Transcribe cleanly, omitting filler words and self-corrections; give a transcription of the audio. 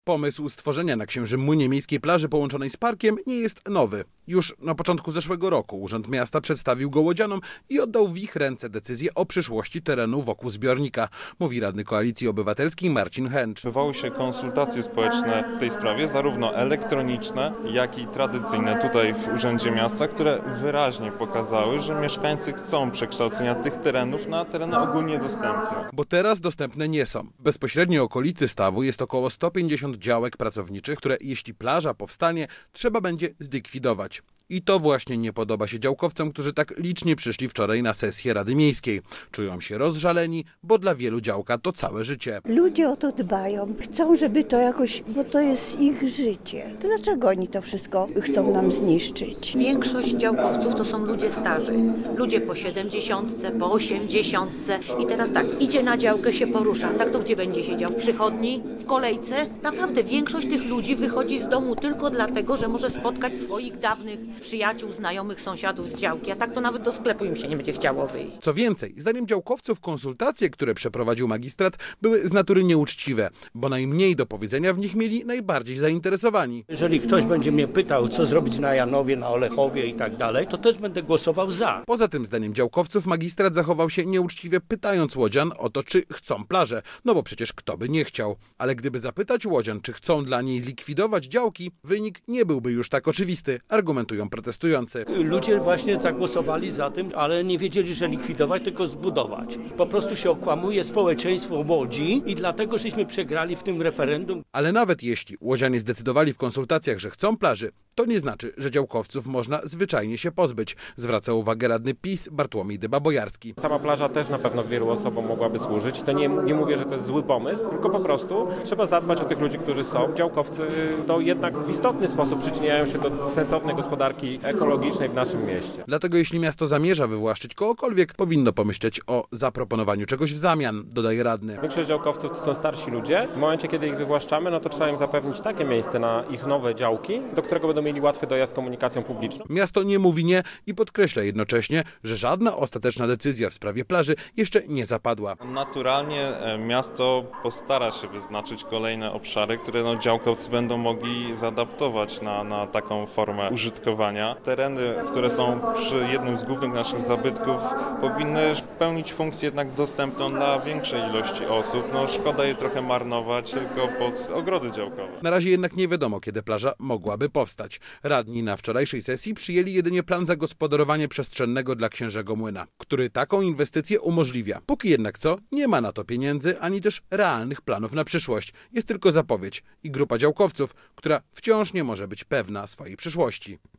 Pomysł stworzenia na Księżym Młynie miejskiej plaży połączonej z parkiem nie jest nowy. Już na początku zeszłego roku Urząd Miasta przedstawił go łodzianom i oddał w ich ręce decyzję o przyszłości terenu wokół zbiornika, mówi radny Koalicji Obywatelskiej Marcin Chęcz. Odbywały się konsultacje społeczne w tej sprawie, zarówno elektroniczne, jak i tradycyjne tutaj w Urzędzie Miasta, które wyraźnie pokazały, że mieszkańcy chcą przekształcenia tych terenów na tereny ogólnie dostępne. Bo teraz dostępne nie są. W bezpośredniej okolicy stawu jest około 150 działek pracowniczych, które jeśli plaża powstanie, trzeba będzie zlikwidować. I to właśnie nie podoba się działkowcom, którzy tak licznie przyszli wczoraj na sesję Rady Miejskiej. Czują się rozżaleni, bo dla wielu działka to całe życie. Ludzie o to dbają, chcą, żeby to jakoś, bo to jest ich życie. To dlaczego oni to wszystko chcą nam zniszczyć? Większość działkowców to są ludzie starzy. Ludzie po 70, po 80 i teraz tak, idzie na działkę, się porusza. Tak to gdzie będzie siedział? W przychodni? W kolejce? Naprawdę większość tych ludzi wychodzi z domu tylko dlatego, że może spotkać swoich dawnych przyjaciół, znajomych, sąsiadów z działki, a tak to nawet do sklepu im się nie będzie chciało wyjść. Co więcej, zdaniem działkowców konsultacje, które przeprowadził magistrat, były z natury nieuczciwe, bo najmniej do powiedzenia w nich mieli najbardziej zainteresowani. Jeżeli ktoś będzie mnie pytał, co zrobić na Janowie, na Olechowie i tak dalej, to też będę głosował za. Poza tym, zdaniem działkowców, magistrat zachował się nieuczciwie, pytając łodzian o to, czy chcą plażę. No bo przecież kto by nie chciał. Ale gdyby zapytać łodzian, czy chcą dla niej likwidować działki, wynik nie byłby już tak oczywisty, argumentują protestujący. Ludzie właśnie zagłosowali za tym, ale nie wiedzieli, że likwidować, tylko zbudować. Po prostu się okłamuje społeczeństwo Łodzi i dlatego, żeśmy przegrali w tym referendum. Ale nawet jeśli łodzianie zdecydowali w konsultacjach, że chcą plaży, to nie znaczy, że działkowców można zwyczajnie się pozbyć, zwraca uwagę radny PiS Bartłomiej Dyba-Bojarski. Sama plaża też na pewno wielu osobom mogłaby służyć. To nie mówię, że to jest zły pomysł, tylko po prostu trzeba zadbać o tych ludzi, którzy są. Działkowcy to jednak w istotny sposób przyczyniają się do sensownej gospodarki ekologicznej w naszym mieście. Dlatego jeśli miasto zamierza wywłaszczyć kogokolwiek, powinno pomyśleć o zaproponowaniu czegoś w zamian, dodaje radny. Większość działkowców to są starsi ludzie. W momencie, kiedy ich wywłaszczamy, no to trzeba im zapewnić takie miejsce na ich nowe działki, do którego będą mieli łatwy dojazd komunikacją publiczną. Miasto nie mówi nie i podkreśla jednocześnie, że żadna ostateczna decyzja w sprawie plaży jeszcze nie zapadła. Naturalnie miasto postara się wyznaczyć kolejne obszary, które działkowcy będą mogli zaadaptować na taką formę użytkowania. Tereny, które są przy jednym z głównych naszych zabytków, powinny pełnić funkcję jednak dostępną dla większej ilości osób. No szkoda je trochę marnować tylko pod ogrody działkowe. Na razie jednak nie wiadomo, kiedy plaża mogłaby powstać. Radni na wczorajszej sesji przyjęli jedynie plan zagospodarowania przestrzennego dla Księżego Młyna, który taką inwestycję umożliwia. Póki jednak nie ma na to pieniędzy, ani też realnych planów na przyszłość. Jest tylko zapowiedź i grupa działkowców, która wciąż nie może być pewna swojej przyszłości.